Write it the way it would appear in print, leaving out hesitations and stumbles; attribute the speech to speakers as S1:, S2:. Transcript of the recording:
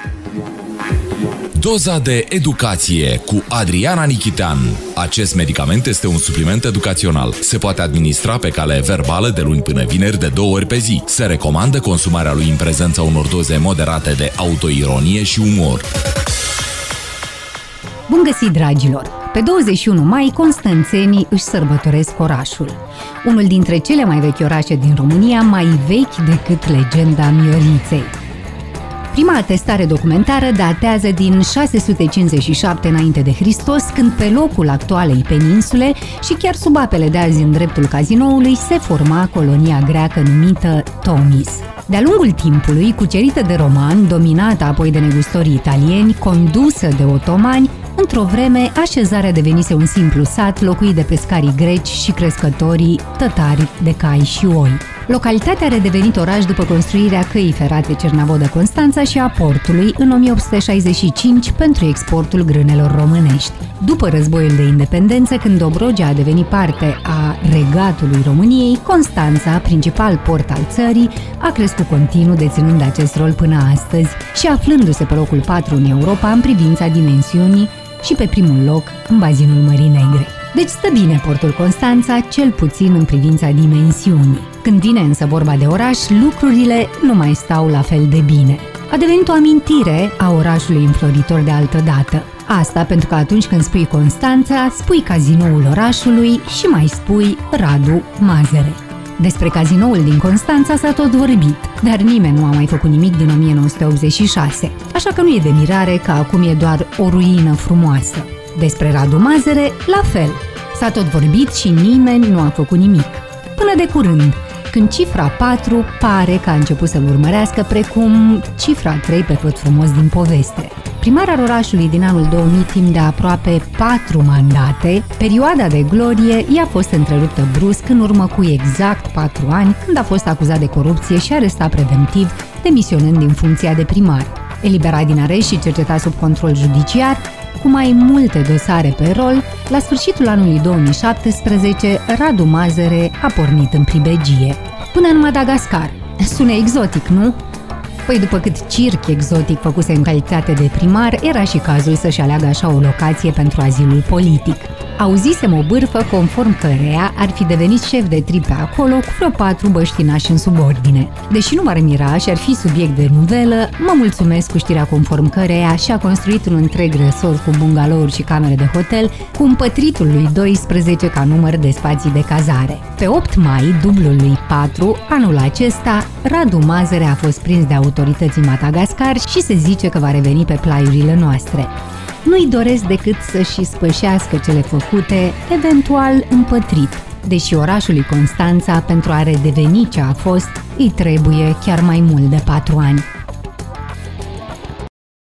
S1: Doza de educație cu Adriana Nichitean. Acest medicament este un supliment educațional. Se poate administra pe cale verbală de luni până vineri de 2 ori pe zi. Se recomandă consumarea lui în prezența unor doze moderate de autoironie și umor.
S2: Bun găsit, dragilor! Pe 21 mai, constanțenii își sărbătoresc orașul. Unul dintre cele mai vechi orașe din România, mai vechi decât legenda Mioriței. Prima atestare documentară datează din 657 înainte de Hristos, când pe locul actualei peninsule și chiar sub apele de azi în dreptul cazinoului se forma colonia greacă numită Tomis. De-a lungul timpului, cucerită de romani, dominată apoi de negustorii italieni, condusă de otomani, într-o vreme, așezarea devenise un simplu sat locuit de pescarii greci și crescătorii tătari de cai și oi. Localitatea a redevenit oraș după construirea căii ferate Cernavodă-Constanța și a portului în 1865 pentru exportul grânelor românești. După războiul de independență, când Dobrogea a devenit parte a regatului României, Constanța, principal port al țării, a crescut continuu, deținând acest rol până astăzi și aflându-se pe locul 4 în Europa în privința dimensiunii și pe primul loc în bazinul Mării Negre. Deci stă bine portul Constanța, cel puțin în privința dimensiunii. Când vine însă vorba de oraș, lucrurile nu mai stau la fel de bine. A devenit o amintire a orașului înfloritor de altă dată. Asta pentru că atunci când spui Constanța, spui cazinoul orașului și mai spui Radu Mazăre. Despre cazinoul din Constanța s-a tot vorbit, dar nimeni nu a mai făcut nimic din 1986, așa că nu e de mirare că acum e doar o ruină frumoasă. Despre Radu Mazăre, la fel. S-a tot vorbit și nimeni nu a făcut nimic. Până de curând, când cifra 4 pare că a început să-l urmărească, precum cifra 3 pe tot frumos din poveste. Primar al orașului din anul 2000, timp de aproape 4 mandate, perioada de glorie i-a fost întreruptă brusc în urmă cu exact 4 ani, când a fost acuzat de corupție și arestat preventiv, demisionând din funcția de primar. Eliberat din arest și cercetat sub control judiciar, cu mai multe dosare pe rol, la sfârșitul anului 2017, Radu Mazăre a pornit în pribegie. Până în Madagascar. Sună exotic, nu? Păi după cât circ exotic făcuse în calitate de primar, era și cazul să-și aleagă așa o locație pentru azilul politic. Auzisem o bârfă conform căreia ar fi devenit șef de tripe acolo cu vreo 4 băștinași în subordine. Deși nu m-ar mira și ar fi subiect de novelă, mă mulțumesc cu știrea conform căreia și-a construit un întreg resort cu bungalouri și camere de hotel, cu împătritul lui 12 ca număr de spații de cazare. Pe 8 mai, dublul lui 4, anul acesta, Radu Mazăre a fost prins de autorități în Madagascar și se zice că va reveni pe plaiurile noastre. Nu-i doresc decât să-și spășească cele făcute, eventual împătrit, deși orașului Constanța, pentru a redeveni ce a fost, îi trebuie chiar mai mult de 4 ani.